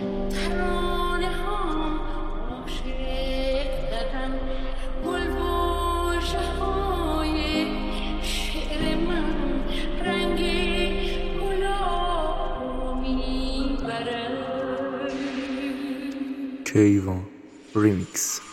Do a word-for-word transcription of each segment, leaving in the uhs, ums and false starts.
ترانه ها عاشق زدم، گل واژه های شعر من رنگ گلاب رو میبرد. کیوان ریمیکس.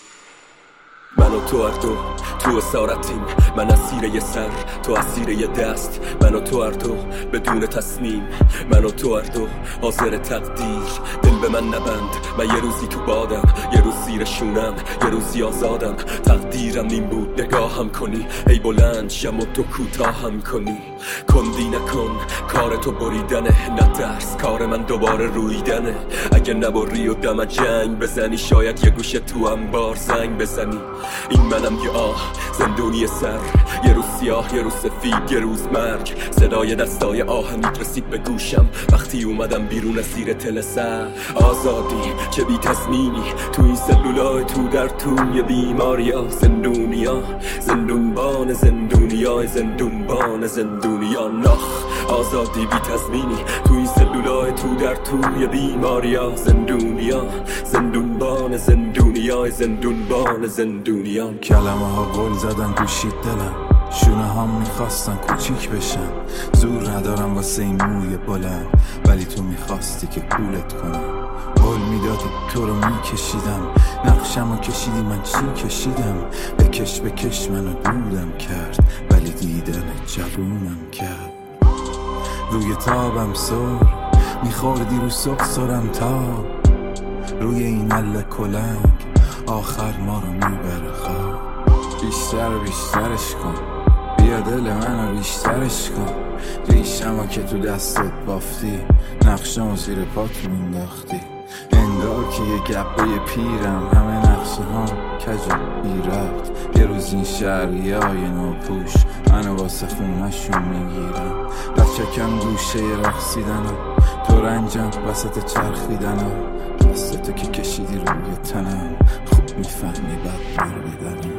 من و تو هر دو تو اسارتیم، من اسیر یه سر تو اسیر یه دست، من و تو هر دو بدون تصمیم، من و تو هر دو حاضر تقدیر. دل به من نبند، من یه روزی تو بادم، یه روز زیر شونم، یه روزی آزادم. تقدیرم این بود نگاهم کنی، ای بلند شم و تو کوتاهم کنی. کندی نکن کار تو بریدنه، نه درس کار من دوباره رویدنه. اگه نبری و دم جنگ بزنی، شاید یه گوشه تو انبار زنگ بزنی. این منم یه آه زندونی سر، یه روز سیاه یه روز سفید یه روز مرگ. صدای دستای آهنیت رسید به گوشم وقتی اومدم بیرون از زیر تل سر. آزادی چه بی تضمینی تو این سلولای تو در توی بیماریا. زندونیا زندونبان زندونیا زندونبان زندونیا نخ. آزادی بی تضمینی تو این سلولای تو در توی بیماریا. زندونیا زندونبان زندونیا زندونبان زندونیا. کلمه ها گل زدن گوشید دلم، شونه هم میخواستن کوچیک بشن. زور ندارم واسه این موی بلند، ولی تو میخواستی که کولت کنم. قول میدادی تو رو میکشیدم، نقشم رو کشیدی من چی کشیدم. بکش بکش منو دودم کرد، ولی دیدن جوونم کرد. روی تابم سر میخوردی رو سق سرم تاب، روی این عله کلنگ آخر ما رو میبره خواب. بیشتر و بیشترش کن، بیا دل منو بیشترش کن. ریشم که تو دستت بافتی، نقشم زیر پات مینداختی. انگار که یه گپه پیرم، همه نقشه ها کج بی ربط. یه روز این شهری های نوپوش منو واسه خونهشون میگیرم. بچکم گوشه رقصیدنم، تو رنجم وسط چرخیدنم. دست تو که کشیدی روی تنم، خوب میفهمی بد بر بدنم.